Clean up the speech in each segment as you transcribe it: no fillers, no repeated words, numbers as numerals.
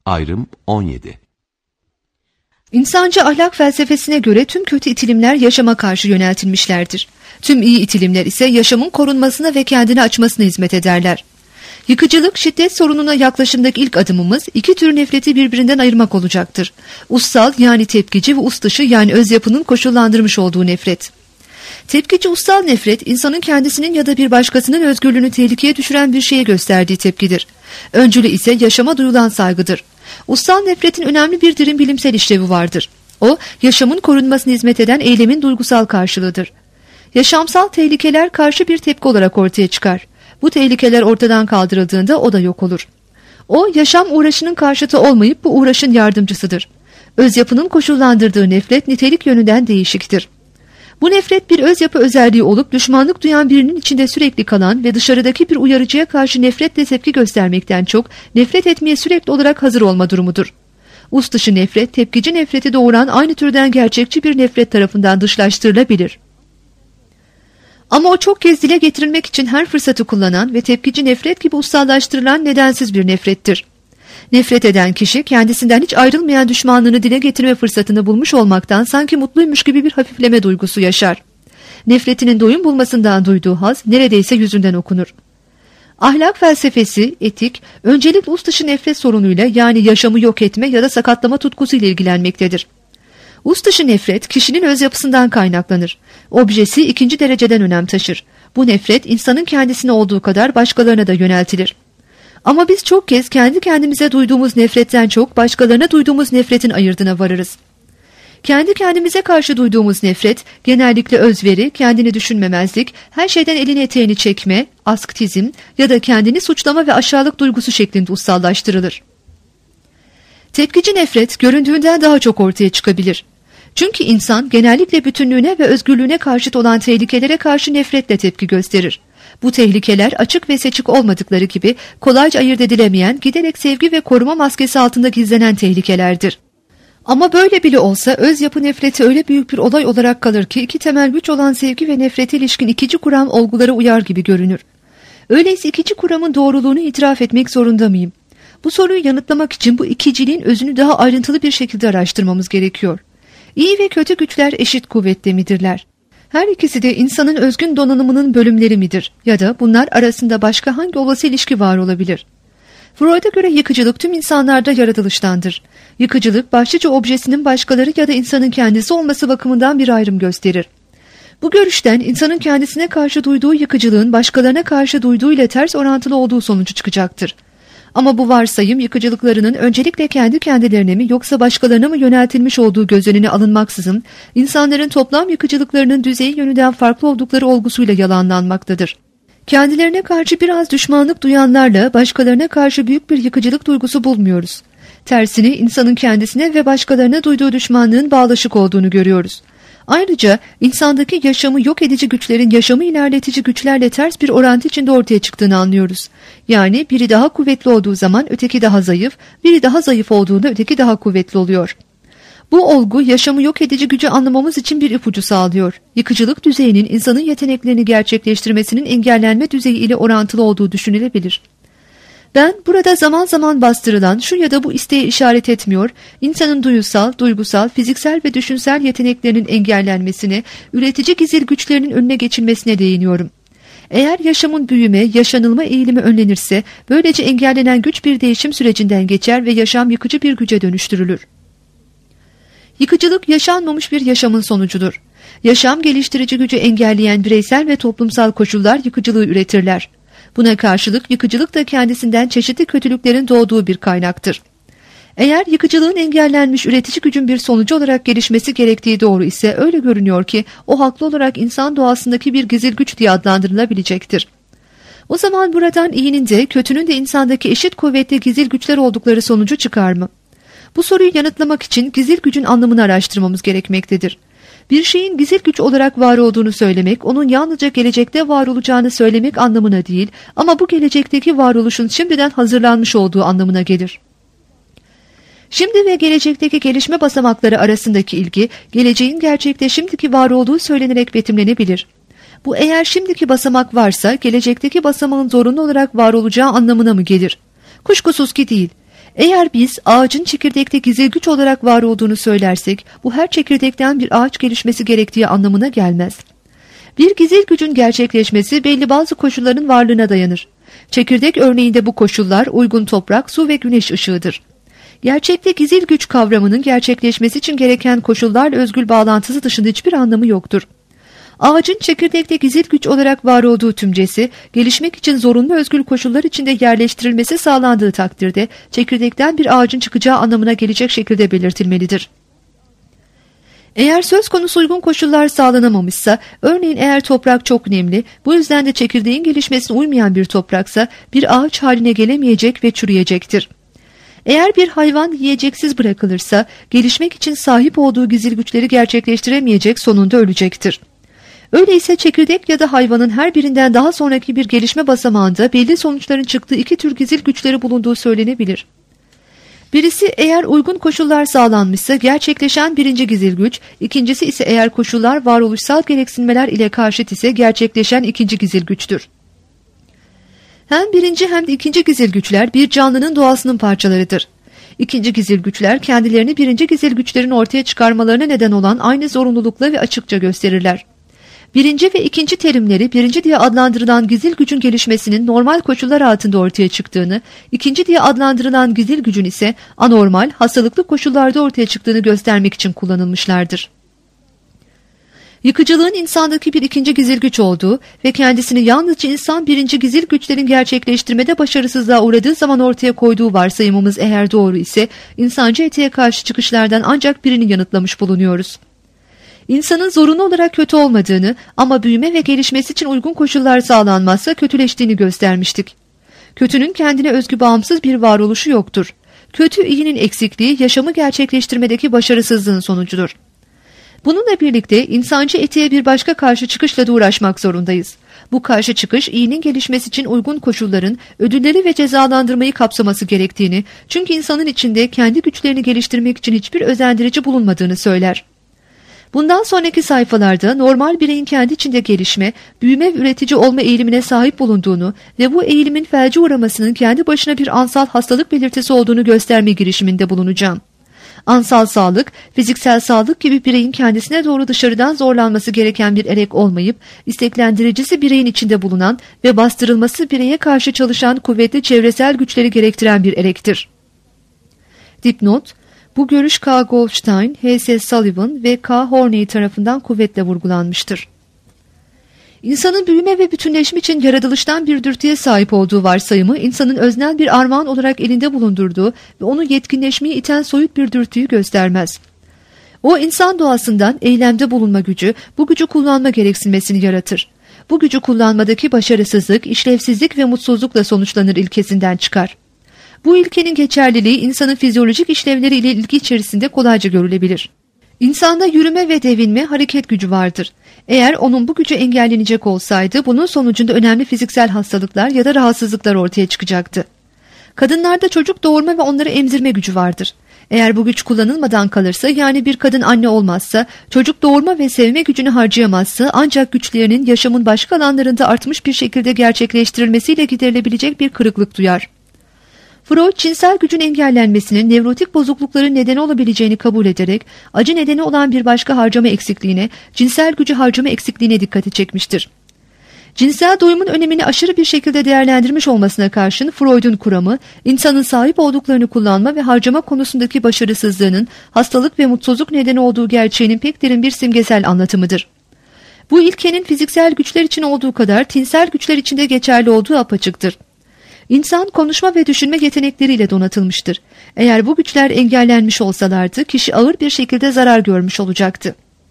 Ayrım 17. İnsancı ahlak felsefesine göre tüm kötü itilimler yaşama karşı yöneltilmişlerdir. Tüm iyi itilimler ise yaşamın korunmasına ve kendini açmasına hizmet ederler. Yıkıcılık, şiddet sorununa yaklaşımdaki ilk adımımız iki tür nefreti birbirinden ayırmak olacaktır. Ussal yani tepkici ve ustışı yani öz yapının koşullandırmış olduğu nefret. Tepkici ussal nefret, insanın kendisinin ya da bir başkasının özgürlüğünü tehlikeye düşüren bir şeye gösterdiği tepkidir. Öncülü ise yaşama duyulan saygıdır. Ussal nefretin önemli bir derin bilimsel işlevi vardır. O, yaşamın korunmasına hizmet eden eylemin duygusal karşılığıdır. Yaşamsal tehlikeler karşı bir tepki olarak ortaya çıkar. Bu tehlikeler ortadan kaldırıldığında o da yok olur. O, yaşam uğraşının karşıtı olmayıp bu uğraşın yardımcısıdır. Öz yapının koşullandırdığı nefret nitelik yönünden değişiktir. Bu nefret bir öz yapı özelliği olup düşmanlık duyan birinin içinde sürekli kalan ve dışarıdaki bir uyarıcıya karşı nefretle tepki göstermekten çok nefret etmeye sürekli olarak hazır olma durumudur. Us dışı nefret, tepkici nefreti doğuran aynı türden gerçekçi bir nefret tarafından dışlaştırılabilir. Ama o çok kez dile getirilmek için her fırsatı kullanan ve tepkici nefret gibi ussallaştırılan nedensiz bir nefrettir. Nefret eden kişi kendisinden hiç ayrılmayan düşmanlığını dile getirme fırsatını bulmuş olmaktan sanki mutluymuş gibi bir hafifleme duygusu yaşar. Nefretinin doyum bulmasından duyduğu haz neredeyse yüzünden okunur. Ahlak felsefesi, etik, öncelikle us dışı nefret sorunuyla yani yaşamı yok etme ya da sakatlama tutkusuyla ilgilenmektedir. Us dışı nefret kişinin öz yapısından kaynaklanır. Objesi ikinci dereceden önem taşır. Bu nefret insanın kendisine olduğu kadar başkalarına da yöneltilir. Ama biz çok kez kendi kendimize duyduğumuz nefretten çok başkalarına duyduğumuz nefretin ayırdına varırız. Kendi kendimize karşı duyduğumuz nefret genellikle özveri, kendini düşünmemezlik, her şeyden elini eteğini çekme, asktizm ya da kendini suçlama ve aşağılık duygusu şeklinde ussallaştırılır. Tepkici nefret göründüğünden daha çok ortaya çıkabilir. Çünkü insan genellikle bütünlüğüne ve özgürlüğüne karşıt olan tehlikelere karşı nefretle tepki gösterir. Bu tehlikeler açık ve seçik olmadıkları gibi kolayca ayırt edilemeyen, giderek sevgi ve koruma maskesi altında gizlenen tehlikelerdir. Ama böyle bile olsa öz yapı nefreti öyle büyük bir olay olarak kalır ki iki temel güç olan sevgi ve nefrete ilişkin ikinci kuram olgulara uyar gibi görünür. Öyleyse ikinci kuramın doğruluğunu itiraf etmek zorunda mıyım? Bu soruyu yanıtlamak için bu ikiciliğin özünü daha ayrıntılı bir şekilde araştırmamız gerekiyor. İyi ve kötü güçler eşit kuvvetli midirler? Her ikisi de insanın özgün donanımının bölümleri midir? Ya da bunlar arasında başka hangi olası ilişki var olabilir? Freud'a göre yıkıcılık tüm insanlarda yaratılıştandır. Yıkıcılık başlıca objesinin başkaları ya da insanın kendisi olması bakımından bir ayrım gösterir. Bu görüşten insanın kendisine karşı duyduğu yıkıcılığın başkalarına karşı duyduğu ile ters orantılı olduğu sonucu çıkacaktır. Ama bu varsayım yıkıcılıklarının öncelikle kendi kendilerine mi yoksa başkalarına mı yöneltilmiş olduğu göz önüne alınmaksızın insanların toplam yıkıcılıklarının düzeyi yönünden farklı oldukları olgusuyla yalanlanmaktadır. Kendilerine karşı biraz düşmanlık duyanlarla başkalarına karşı büyük bir yıkıcılık duygusu bulmuyoruz. Tersine insanın kendisine ve başkalarına duyduğu düşmanlığın bağlaşık olduğunu görüyoruz. Ayrıca insandaki yaşamı yok edici güçlerin yaşamı ilerletici güçlerle ters bir orantı içinde ortaya çıktığını anlıyoruz. Yani biri daha kuvvetli olduğu zaman öteki daha zayıf, biri daha zayıf olduğunda öteki daha kuvvetli oluyor. Bu olgu yaşamı yok edici gücü anlamamız için bir ipucu sağlıyor. Yıkıcılık düzeyinin insanın yeteneklerini gerçekleştirmesinin engellenme düzeyi ile orantılı olduğu düşünülebilir. Ben burada zaman zaman bastırılan şu ya da bu isteğe işaret etmiyor, insanın duyusal, duygusal, fiziksel ve düşünsel yeteneklerinin engellenmesine, üretici gizil güçlerinin önüne geçilmesine değiniyorum. Eğer yaşamın büyüme, yaşanılma eğilimi önlenirse, böylece engellenen güç bir değişim sürecinden geçer ve yaşam yıkıcı bir güce dönüştürülür. Yıkıcılık yaşanmamış bir yaşamın sonucudur. Yaşam geliştirici gücü engelleyen bireysel ve toplumsal koşullar yıkıcılığı üretirler. Buna karşılık yıkıcılık da kendisinden çeşitli kötülüklerin doğduğu bir kaynaktır. Eğer yıkıcılığın engellenmiş üretici gücün bir sonucu olarak gelişmesi gerektiği doğru ise öyle görünüyor ki o haklı olarak insan doğasındaki bir gizil güç diye adlandırılabilecektir. O zaman buradan iyinin de kötünün de insandaki eşit kuvvetli gizil güçler oldukları sonucu çıkar mı? Bu soruyu yanıtlamak için gizil gücün anlamını araştırmamız gerekmektedir. Bir şeyin gizil güç olarak var olduğunu söylemek, onun yalnızca gelecekte var olacağını söylemek anlamına değil, ama bu gelecekteki varoluşun şimdiden hazırlanmış olduğu anlamına gelir. Şimdi ve gelecekteki gelişme basamakları arasındaki ilgi, geleceğin gerçekte şimdiki var olduğu söylenerek betimlenebilir. Bu eğer şimdiki basamak varsa, gelecekteki basamağın zorunlu olarak var olacağı anlamına mı gelir? Kuşkusuz ki değil. Eğer biz ağacın çekirdekte gizli güç olarak var olduğunu söylersek, bu her çekirdekten bir ağaç gelişmesi gerektiği anlamına gelmez. Bir gizil gücün gerçekleşmesi belli bazı koşulların varlığına dayanır. Çekirdek örneğinde bu koşullar uygun toprak, su ve güneş ışığıdır. Gerçekte gizil güç kavramının gerçekleşmesi için gereken koşullarla özgül bağlantısı dışında hiçbir anlamı yoktur. Ağacın çekirdekte gizil güç olarak var olduğu tümcesi, gelişmek için zorunlu özgül koşullar içinde yerleştirilmesi sağlandığı takdirde, çekirdekten bir ağacın çıkacağı anlamına gelecek şekilde belirtilmelidir. Eğer söz konusu uygun koşullar sağlanamamışsa, örneğin eğer toprak çok nemli, bu yüzden de çekirdeğin gelişmesine uymayan bir topraksa, bir ağaç haline gelemeyecek ve çürüyecektir. Eğer bir hayvan yiyeceksiz bırakılırsa, gelişmek için sahip olduğu gizil güçleri gerçekleştiremeyecek, sonunda ölecektir. Öyleyse çekirdek ya da hayvanın her birinden daha sonraki bir gelişme basamağında belli sonuçların çıktığı iki tür gizil güçleri bulunduğu söylenebilir. Birisi eğer uygun koşullar sağlanmışsa gerçekleşen birinci gizil güç, ikincisi ise eğer koşullar varoluşsal gereksinmeler ile karşıt ise gerçekleşen ikinci gizil güçtür. Hem birinci hem de ikinci gizil güçler bir canlının doğasının parçalarıdır. İkinci gizil güçler kendilerini birinci gizil güçlerin ortaya çıkarmalarına neden olan aynı zorunlulukla ve açıkça gösterirler. Birinci ve ikinci terimleri birinci diye adlandırılan gizil gücün gelişmesinin normal koşullar altında ortaya çıktığını, ikinci diye adlandırılan gizil gücün ise anormal, hastalıklı koşullarda ortaya çıktığını göstermek için kullanılmışlardır. Yıkıcılığın insandaki bir ikinci gizil güç olduğu ve kendisini yalnızca insan birinci gizil güçlerin gerçekleştirmede başarısızlığa uğradığı zaman ortaya koyduğu varsayımımız eğer doğru ise, insancı etiğe karşı çıkışlardan ancak birini yanıtlamış bulunuyoruz. İnsanın zorunlu olarak kötü olmadığını ama büyüme ve gelişmesi için uygun koşullar sağlanmazsa kötüleştiğini göstermiştik. Kötünün kendine özgü bağımsız bir varoluşu yoktur. Kötü iyinin eksikliği yaşamı gerçekleştirmedeki başarısızlığın sonucudur. Bununla birlikte insancı etiğe bir başka karşı çıkışla da uğraşmak zorundayız. Bu karşı çıkış iyinin gelişmesi için uygun koşulların ödülleri ve cezalandırmayı kapsaması gerektiğini, çünkü insanın içinde kendi güçlerini geliştirmek için hiçbir özendirici bulunmadığını söyler. Bundan sonraki sayfalarda normal bireyin kendi içinde gelişme, büyüme ve üretici olma eğilimine sahip bulunduğunu ve bu eğilimin felce uğramasının kendi başına bir ansal hastalık belirtisi olduğunu gösterme girişiminde bulunacağım. Ansal sağlık, fiziksel sağlık gibi bireyin kendisine doğru dışarıdan zorlanması gereken bir erek olmayıp, isteklendiricisi bireyin içinde bulunan ve bastırılması bireye karşı çalışan kuvvetli çevresel güçleri gerektiren bir erektir. Dipnot: bu görüş K. Goldstein, H.S. Sullivan ve K. Horney tarafından kuvvetle vurgulanmıştır. İnsanın büyüme ve bütünleşme için yaratılıştan bir dürtüye sahip olduğu varsayımı, insanın öznel bir armağan olarak elinde bulundurduğu ve onu yetkinleşmeye iten soyut bir dürtüyü göstermez. O, insan doğasından eylemde bulunma gücü, bu gücü kullanma gereksinmesini yaratır. Bu gücü kullanmadaki başarısızlık, işlevsizlik ve mutsuzlukla sonuçlanır ilkesinden çıkar. Bu ilkenin geçerliliği insanın fizyolojik işlevleri ile ilgi içerisinde kolayca görülebilir. İnsanda yürüme ve devinme, hareket gücü vardır. Eğer onun bu gücü engellenecek olsaydı, bunun sonucunda önemli fiziksel hastalıklar ya da rahatsızlıklar ortaya çıkacaktı. Kadınlarda çocuk doğurma ve onları emzirme gücü vardır. Eğer bu güç kullanılmadan kalırsa, yani bir kadın anne olmazsa, çocuk doğurma ve sevme gücünü harcayamazsa, ancak güçlerinin yaşamın başka alanlarında artmış bir şekilde gerçekleştirilmesiyle giderilebilecek bir kırıklık duyar. Freud, cinsel gücün engellenmesinin nevrotik bozuklukların nedeni olabileceğini kabul ederek, acı nedeni olan bir başka harcama eksikliğine, cinsel gücü harcama eksikliğine dikkati çekmiştir. Cinsel doyumun önemini aşırı bir şekilde değerlendirmiş olmasına karşın, Freud'un kuramı, insanın sahip olduklarını kullanma ve harcama konusundaki başarısızlığının hastalık ve mutsuzluk nedeni olduğu gerçeğinin pek derin bir simgesel anlatımıdır. Bu ilkenin fiziksel güçler için olduğu kadar tinsel güçler için de geçerli olduğu apaçıktır. İnsan konuşma ve düşünme yetenekleriyle donatılmıştır. Eğer bu güçler engellenmiş olsalardı, kişi ağır bir şekilde zarar görmüş olacaktı.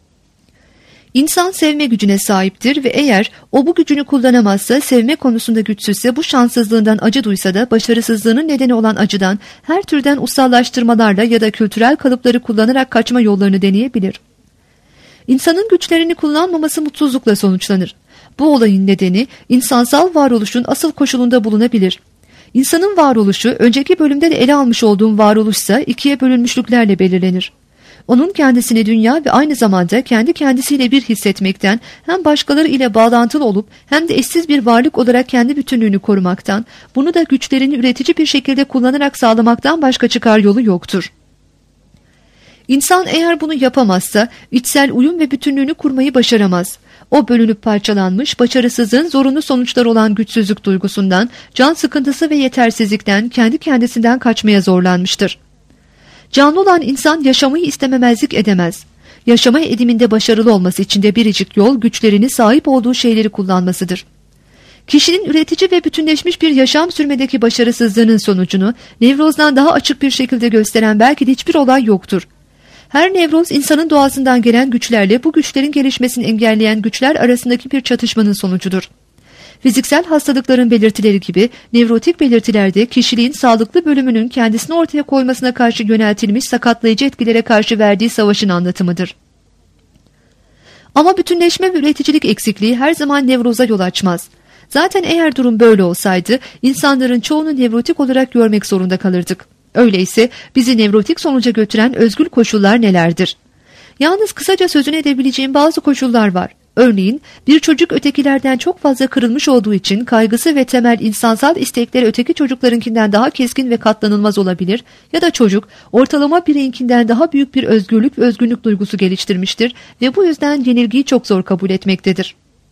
İnsan sevme gücüne sahiptir ve eğer o bu gücünü kullanamazsa, sevme konusunda güçsüzse, bu şanssızlığından acı duysa da başarısızlığının nedeni olan acıdan her türden ussallaştırmalarla ya da kültürel kalıpları kullanarak kaçma yollarını deneyebilir. İnsanın güçlerini kullanmaması mutsuzlukla sonuçlanır. Bu olayın nedeni insansal varoluşun asıl koşulunda bulunabilir. İnsanın varoluşu, önceki bölümde de ele almış olduğum varoluşsa ikiye bölünmüşlüklerle belirlenir. Onun kendisini dünya ve aynı zamanda kendi kendisiyle bir hissetmekten, hem başkaları ile bağlantılı olup hem de eşsiz bir varlık olarak kendi bütünlüğünü korumaktan, bunu da güçlerini üretici bir şekilde kullanarak sağlamaktan başka çıkar yolu yoktur. İnsan eğer bunu yapamazsa içsel uyum ve bütünlüğünü kurmayı başaramaz. O bölünüp parçalanmış, başarısızlığın zorunlu sonuçları olan güçsüzlük duygusundan, can sıkıntısı ve yetersizlikten, kendi kendisinden kaçmaya zorlanmıştır. Canlı olan insan yaşamayı istememezlik edemez. Yaşama ediminde başarılı olması için de biricik yol güçlerini, sahip olduğu şeyleri kullanmasıdır. Kişinin üretici ve bütünleşmiş bir yaşam sürmedeki başarısızlığının sonucunu nevrozdan daha açık bir şekilde gösteren belki de hiçbir olay yoktur. Her nevroz insanın doğasından gelen güçlerle bu güçlerin gelişmesini engelleyen güçler arasındaki bir çatışmanın sonucudur. Fiziksel hastalıkların belirtileri gibi nevrotik belirtilerde kişiliğin sağlıklı bölümünün kendisini ortaya koymasına karşı yöneltilmiş sakatlayıcı etkilere karşı verdiği savaşın anlatımıdır. Ama bütünleşme ve üreticilik eksikliği her zaman nevroza yol açmaz. Zaten eğer durum böyle olsaydı insanların çoğunu nevrotik olarak görmek zorunda kalırdık. Öyleyse bizi nevrotik sonuca götüren özgül koşullar nelerdir? Yalnız kısaca sözünü edebileceğim bazı koşullar var. Örneğin bir çocuk ötekilerden çok fazla kırılmış olduğu için kaygısı ve temel insansal istekleri öteki çocuklarınkinden daha keskin ve katlanılmaz olabilir ya da çocuk ortalama bireyinkinden daha büyük bir özgürlük ve özgünlük duygusu geliştirmiştir ve bu yüzden yenilgiyi çok zor kabul etmektedir.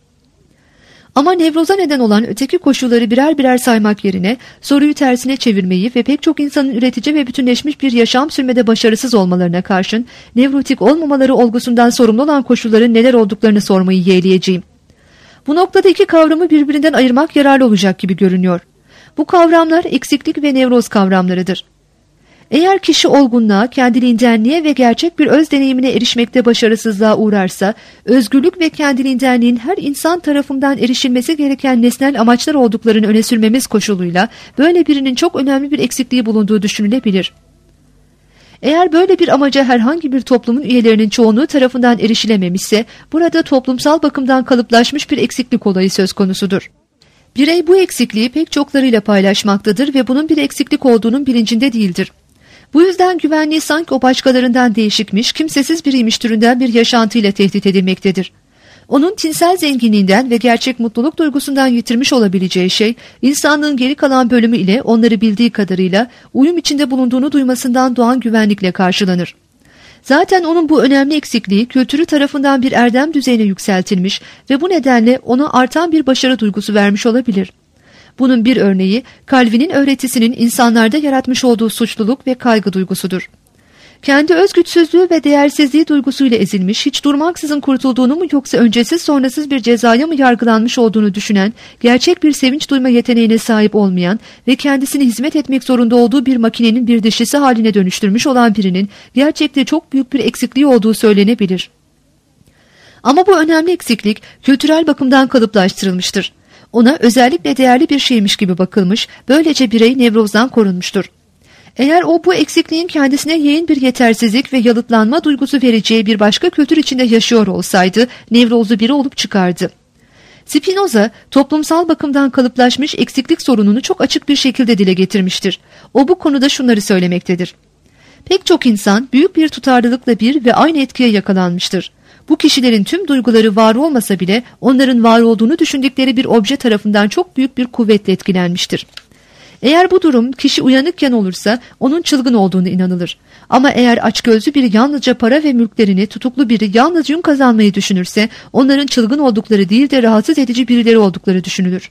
Ama nevroza neden olan öteki koşulları birer birer saymak yerine soruyu tersine çevirmeyi ve pek çok insanın üretici ve bütünleşmiş bir yaşam sürmede başarısız olmalarına karşın nevrotik olmamaları olgusundan sorumlu olan koşulların neler olduklarını sormayı yeğleyeceğim. Bu noktada iki kavramı birbirinden ayırmak yararlı olacak gibi görünüyor. Bu kavramlar eksiklik ve nevroz kavramlarıdır. Eğer kişi olgunluğa, kendiliğindenliğe ve gerçek bir öz deneyimine erişmekte başarısızlığa uğrarsa, özgürlük ve kendiliğindenliğin her insan tarafından erişilmesi gereken nesnel amaçlar olduklarını öne sürmemiz koşuluyla böyle birinin çok önemli bir eksikliği bulunduğu düşünülebilir. Eğer böyle bir amaca herhangi bir toplumun üyelerinin çoğunluğu tarafından erişilememişse, burada toplumsal bakımdan kalıplaşmış bir eksiklik olayı söz konusudur. Birey bu eksikliği pek çoklarıyla paylaşmaktadır ve bunun bir eksiklik olduğunun bilincinde değildir. Bu yüzden güvenliği sanki o başkalarından değişikmiş, kimsesiz biriymiş türünden bir yaşantıyla tehdit edilmektedir. Onun tinsel zenginliğinden ve gerçek mutluluk duygusundan yitirmiş olabileceği şey, insanlığın geri kalan bölümü ile onları bildiği kadarıyla uyum içinde bulunduğunu duymasından doğan güvenlikle karşılanır. Zaten onun bu önemli eksikliği kültürü tarafından bir erdem düzeyine yükseltilmiş ve bu nedenle ona artan bir başarı duygusu vermiş olabilir. Bunun bir örneği Calvin'in öğretisinin insanlarda yaratmış olduğu suçluluk ve kaygı duygusudur. Kendi özgüçsüzlüğü ve değersizliği duygusuyla ezilmiş, hiç durmaksızın kurtulduğunu mu yoksa öncesiz sonrasız bir cezaya mı yargılanmış olduğunu düşünen, gerçek bir sevinç duyma yeteneğine sahip olmayan ve kendisine hizmet etmek zorunda olduğu bir makinenin bir dişlisi haline dönüştürmüş olan birinin gerçekte çok büyük bir eksikliği olduğu söylenebilir. Ama bu önemli eksiklik kültürel bakımdan kalıplaştırılmıştır. Ona özellikle değerli bir şeymiş gibi bakılmış, böylece birey nevrozdan korunmuştur. Eğer o bu eksikliğin kendisine yeğin bir yetersizlik ve yalıtlanma duygusu vereceği bir başka kültür içinde yaşıyor olsaydı, nevrozlu biri olup çıkardı. Spinoza, toplumsal bakımdan kalıplaşmış eksiklik sorununu çok açık bir şekilde dile getirmiştir. O bu konuda şunları söylemektedir. Pek çok insan büyük bir tutarlılıkla bir ve aynı etkiye yakalanmıştır. Bu kişilerin tüm duyguları var olmasa bile onların var olduğunu düşündükleri bir obje tarafından çok büyük bir kuvvetle etkilenmiştir. Eğer bu durum kişi uyanıkken olursa onun çılgın olduğunu inanılır. Ama eğer açgözlü biri yalnızca para ve mülklerini, tutuklu biri yalnız yün kazanmayı düşünürse onların çılgın oldukları değil de rahatsız edici birileri oldukları düşünülür.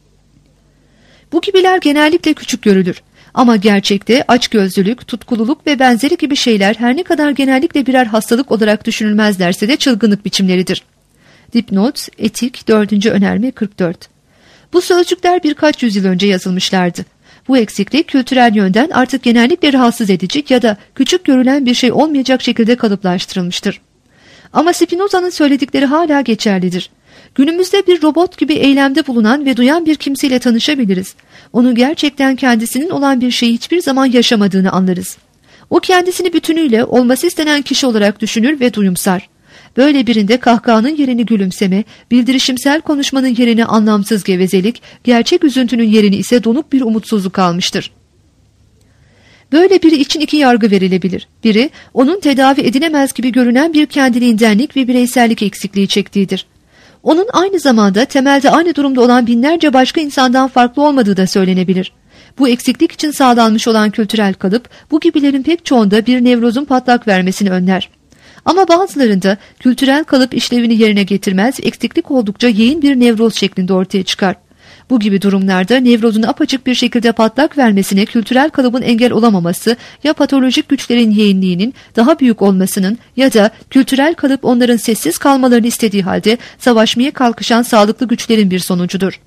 Bu gibiler genellikle küçük görülür. Ama gerçekte açgözlülük, tutkululuk ve benzeri gibi şeyler her ne kadar genellikle birer hastalık olarak düşünülmezlerse de çılgınlık biçimleridir. Dipnot, Etik 4. önerme 44. Bu sözcükler birkaç yüzyıl önce yazılmışlardı. Bu eksiklik kültürel yönden artık genellikle rahatsız edici ya da küçük görülen bir şey olmayacak şekilde kalıplaştırılmıştır. Ama Spinoza'nın söyledikleri hala geçerlidir. Günümüzde bir robot gibi eylemde bulunan ve duyan bir kimseyle tanışabiliriz. Onun gerçekten kendisinin olan bir şeyi hiçbir zaman yaşamadığını anlarız. O kendisini bütünüyle olması istenen kişi olarak düşünür ve duyumsar. Böyle birinde kahkahanın yerini gülümseme, bildirişimsel konuşmanın yerini anlamsız gevezelik, gerçek üzüntünün yerini ise donuk bir umutsuzluk almıştır. Böyle biri için iki yargı verilebilir. Biri, onun tedavi edilemez gibi görünen bir kendiliğindenlik ve bireysellik eksikliği çektiğidir. Onun aynı zamanda temelde aynı durumda olan binlerce başka insandan farklı olmadığı da söylenebilir. Bu eksiklik için sağlanmış olan kültürel kalıp, bu gibilerin pek çoğunda bir nevrozun patlak vermesini önler. Ama bazılarında kültürel kalıp işlevini yerine getirmez, eksiklik oldukça yeğin bir nevroz şeklinde ortaya çıkar. Bu gibi durumlarda nevrozun apaçık bir şekilde patlak vermesine kültürel kalıbın engel olamaması ya patolojik güçlerin yeğinliğinin daha büyük olmasının ya da kültürel kalıp onların sessiz kalmalarını istediği halde savaşmaya kalkışan sağlıklı güçlerin bir sonucudur.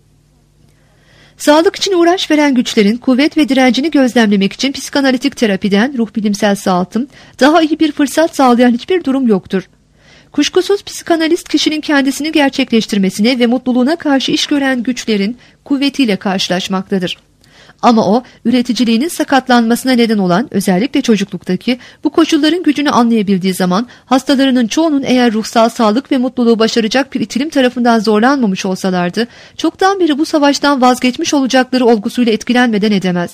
Sağlık için uğraş veren güçlerin kuvvet ve direncini gözlemlemek için psikanalitik terapiden ruh bilimsel sağaltım daha iyi bir fırsat sağlayan hiçbir durum yoktur. Kuşkusuz psikanalist kişinin kendisini gerçekleştirmesine ve mutluluğuna karşı iş gören güçlerin kuvvetiyle karşılaşmaktadır. Ama o, üreticiliğinin sakatlanmasına neden olan özellikle çocukluktaki bu koşulların gücünü anlayabildiği zaman hastalarının çoğunun eğer ruhsal sağlık ve mutluluğu başaracak bir itilim tarafından zorlanmamış olsalardı, çoktan beri bu savaştan vazgeçmiş olacakları olgusuyla etkilenmeden edemez.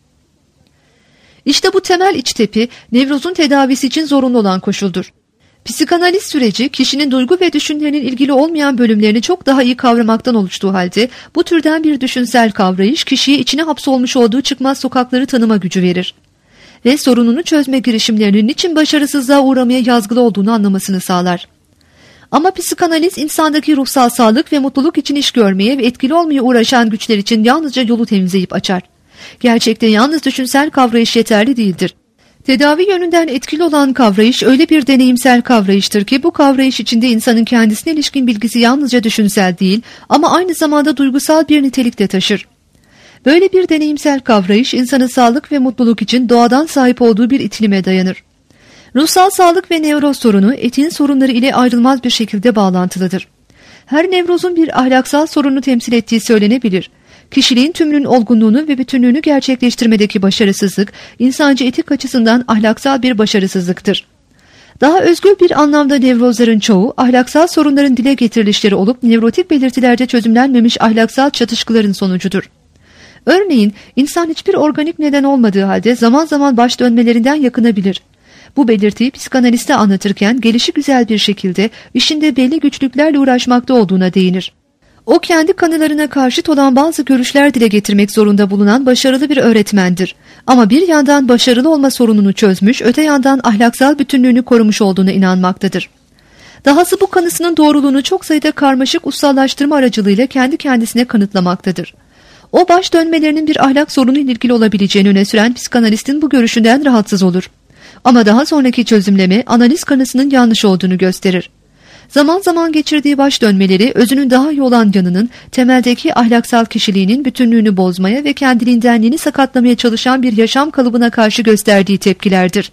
İşte bu temel içtepi, nevrozun tedavisi için zorunlu olan koşuldur. Psikanaliz süreci kişinin duygu ve düşüncelerinin ilgili olmayan bölümlerini çok daha iyi kavramaktan oluştuğu halde bu türden bir düşünsel kavrayış kişiye içine hapsolmuş olduğu çıkmaz sokakları tanıma gücü verir. Ve sorununu çözme girişimlerinin niçin başarısızlığa uğramaya yazgılı olduğunu anlamasını sağlar. Ama psikanaliz insandaki ruhsal sağlık ve mutluluk için iş görmeye ve etkili olmaya uğraşan güçler için yalnızca yolu temizleyip açar. Gerçekte yalnız düşünsel kavrayış yeterli değildir. Tedavi yönünden etkili olan kavrayış öyle bir deneyimsel kavrayıştır ki bu kavrayış içinde insanın kendisine ilişkin bilgisi yalnızca düşünsel değil ama aynı zamanda duygusal bir nitelik de taşır. Böyle bir deneyimsel kavrayış insanın sağlık ve mutluluk için doğadan sahip olduğu bir itilime dayanır. Ruhsal sağlık ve nevroz sorunu etiğin sorunları ile ayrılmaz bir şekilde bağlantılıdır. Her nevrozun bir ahlaksal sorunu temsil ettiği söylenebilir. Kişiliğin tümünün olgunluğunu ve bütünlüğünü gerçekleştirmedeki başarısızlık, insancı etik açısından ahlaksal bir başarısızlıktır. Daha özgür bir anlamda nevrozların çoğu, ahlaksal sorunların dile getirilişleri olup nevrotik belirtilerde çözümlenmemiş ahlaksal çatışkıların sonucudur. Örneğin, insan hiçbir organik neden olmadığı halde zaman zaman baş dönmelerinden yakınabilir. Bu belirtiyi psikanaliste anlatırken gelişigüzel bir şekilde işinde belli güçlüklerle uğraşmakta olduğuna değinir. O kendi kanılarına karşıt olan bazı görüşler dile getirmek zorunda bulunan başarılı bir öğretmendir. Ama bir yandan başarılı olma sorununu çözmüş, öte yandan ahlaksal bütünlüğünü korumuş olduğuna inanmaktadır. Dahası bu kanısının doğruluğunu çok sayıda karmaşık ussallaştırma aracılığıyla kendi kendisine kanıtlamaktadır. O baş dönmelerinin bir ahlak sorunu ile ilgili olabileceğini öne süren psikanalistin bu görüşünden rahatsız olur. Ama daha sonraki çözümleme analiz kanısının yanlış olduğunu gösterir. Zaman zaman geçirdiği baş dönmeleri özünün daha iyi olan yanının temeldeki ahlaksal kişiliğinin bütünlüğünü bozmaya ve kendiliğindenliğini sakatlamaya çalışan bir yaşam kalıbına karşı gösterdiği tepkilerdir.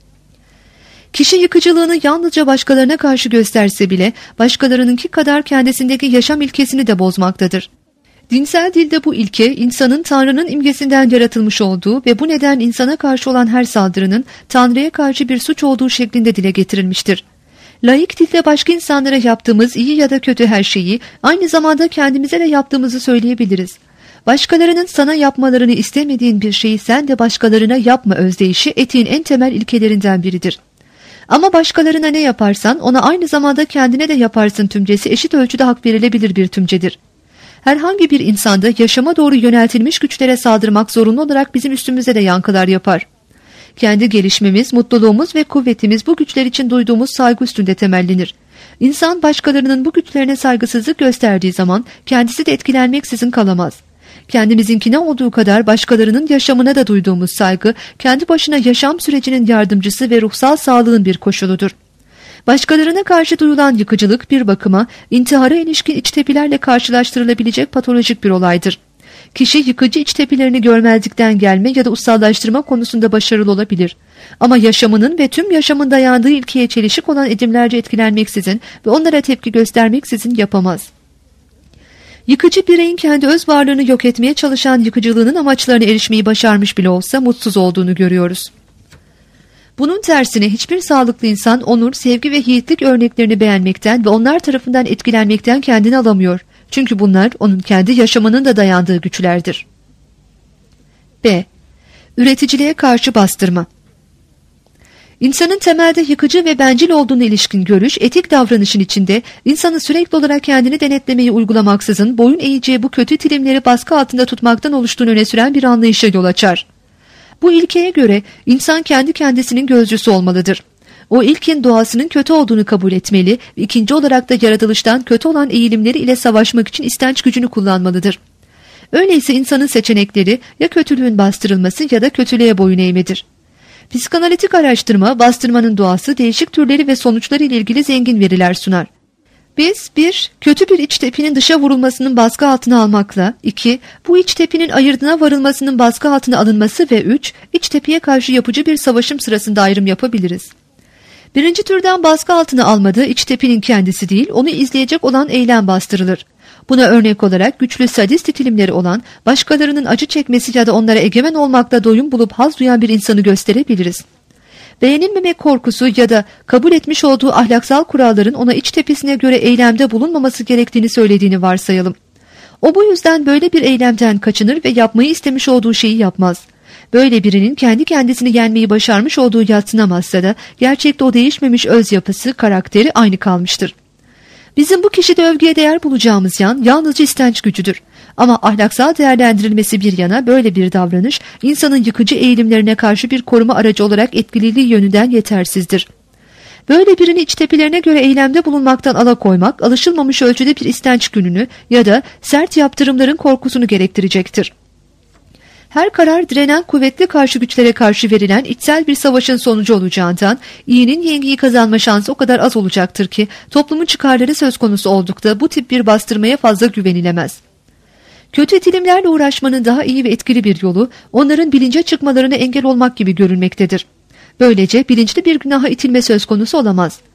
Kişi yıkıcılığını yalnızca başkalarına karşı gösterse bile başkalarınınki kadar kendisindeki yaşam ilkesini de bozmaktadır. Dinsel dilde bu ilke insanın Tanrı'nın imgesinden yaratılmış olduğu ve bu neden insana karşı olan her saldırının Tanrı'ya karşı bir suç olduğu şeklinde dile getirilmiştir. Laik dilde başka insanlara yaptığımız iyi ya da kötü her şeyi aynı zamanda kendimize de yaptığımızı söyleyebiliriz. Başkalarının sana yapmalarını istemediğin bir şeyi sen de başkalarına yapma özdeyişi etiğin en temel ilkelerinden biridir. Ama başkalarına ne yaparsan ona aynı zamanda kendine de yaparsın tümcesi eşit ölçüde hak verilebilir bir tümcedir. Herhangi bir insanda yaşama doğru yöneltilmiş güçlere saldırmak zorunlu olarak bizim üstümüze de yankılar yapar. Kendi gelişmemiz, mutluluğumuz ve kuvvetimiz bu güçler için duyduğumuz saygı üstünde temellenir. İnsan başkalarının bu güçlerine saygısızlık gösterdiği zaman kendisi de etkilenmeksizin kalamaz. Kendimizinkine olduğu kadar başkalarının yaşamına da duyduğumuz saygı, kendi başına yaşam sürecinin yardımcısı ve ruhsal sağlığın bir koşuludur. Başkalarına karşı duyulan yıkıcılık bir bakıma intihara ilişkin içtepilerle karşılaştırılabilecek patolojik bir olaydır. Kişi yıkıcı içtepilerini görmezlikten gelme ya da ussallaştırma konusunda başarılı olabilir. Ama yaşamının ve tüm yaşamın dayandığı ilkeye çelişik olan edimlerce etkilenmeksizin ve onlara tepki göstermeksizin yapamaz. Yıkıcı bireyin kendi öz varlığını yok etmeye çalışan yıkıcılığının amaçlarına erişmeyi başarmış bile olsa mutsuz olduğunu görüyoruz. Bunun tersine hiçbir sağlıklı insan onur, sevgi ve yiğitlik örneklerini beğenmekten ve onlar tarafından etkilenmekten kendini alamıyor. Çünkü bunlar onun kendi yaşamının da dayandığı güçlerdir. B. Üreticiliğe karşı bastırma. İnsanın temelde yıkıcı ve bencil olduğuna ilişkin görüş, etik davranışın içinde insanı sürekli olarak kendini denetlemeyi uygulamaksızın boyun eğeceği bu kötü itilimleri baskı altında tutmaktan oluştuğunu öne süren bir anlayışa yol açar. Bu ilkeye göre insan kendi kendisinin gözcüsü olmalıdır. O ilkin doğasının kötü olduğunu kabul etmeli ve ikinci olarak da yaratılıştan kötü olan eğilimleri ile savaşmak için istenç gücünü kullanmalıdır. Öyleyse insanın seçenekleri ya kötülüğün bastırılması ya da kötülüğe boyun eğmedir. Psikanalitik araştırma, bastırmanın doğası, değişik türleri ve sonuçları ile ilgili zengin veriler sunar. Biz 1. Kötü bir iç tepinin dışa vurulmasının baskı altına almakla, 2. Bu iç tepinin ayırdına varılmasının baskı altına alınması ve 3. İç tepeye karşı yapıcı bir savaşım sırasında ayrım yapabiliriz. Birinci türden baskı altına almadığı iç tepinin kendisi değil, onu izleyecek olan eylem bastırılır. Buna örnek olarak güçlü sadist itilimleri olan, başkalarının acı çekmesi ya da onlara egemen olmakla doyum bulup haz duyan bir insanı gösterebiliriz. Beğenilmemek korkusu ya da kabul etmiş olduğu ahlaksal kuralların ona iç tepesine göre eylemde bulunmaması gerektiğini söylediğini varsayalım. O bu yüzden böyle bir eylemden kaçınır ve yapmayı istemiş olduğu şeyi yapmaz. Böyle birinin kendi kendisini yenmeyi başarmış olduğu yadsınamazsa da gerçekte o değişmemiş öz yapısı, karakteri aynı kalmıştır. Bizim bu kişide övgüye değer bulacağımız yan yalnızca istenç gücüdür. Ama ahlaksal değerlendirilmesi bir yana böyle bir davranış insanın yıkıcı eğilimlerine karşı bir koruma aracı olarak etkililiği yönünden yetersizdir. Böyle birini iç tepelerine göre eylemde bulunmaktan alakoymak alışılmamış ölçüde bir istenç gününü ya da sert yaptırımların korkusunu gerektirecektir. Her karar direnen kuvvetli karşı güçlere karşı verilen içsel bir savaşın sonucu olacağından iyinin yengiyi kazanma şansı o kadar az olacaktır ki toplumun çıkarları söz konusu oldukta bu tip bir bastırmaya fazla güvenilemez. Kötü itilimlerle uğraşmanın daha iyi ve etkili bir yolu onların bilince çıkmalarına engel olmak gibi görülmektedir. Böylece bilinçli bir günaha itilme söz konusu olamaz.